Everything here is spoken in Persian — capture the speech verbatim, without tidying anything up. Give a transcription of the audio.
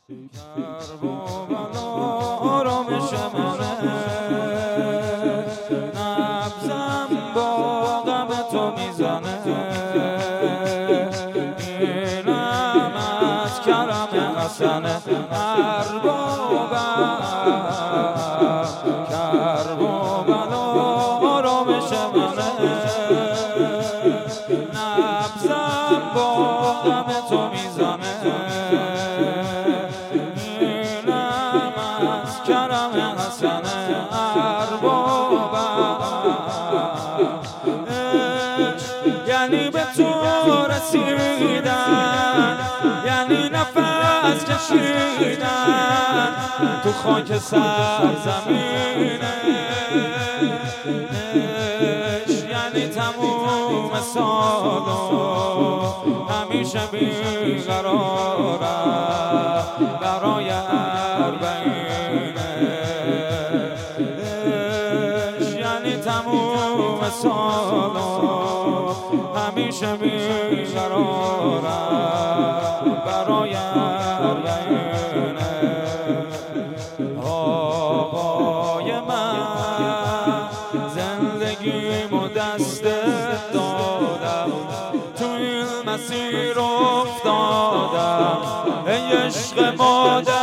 کرب و بلا آرامش منه، نبضم با غم تو میزنه، اینم از کرم حسنه. اربابم کرب و بلا آرامش منه، نبضم با غم تو میزنه، اینم از کرم حسنه. اربابم یعنی به تو رسیدن، یعنی نفس کشیدن تو خاک سرزمینش، یعنی تموم سال همیشه بیقرارم برای اربعینش، یعنی تموم سال همیشه بیقرارم برای اربعینش. آقای من زندگیمو دستت دادم، تو این مسیر افتادم ای عشق مادر.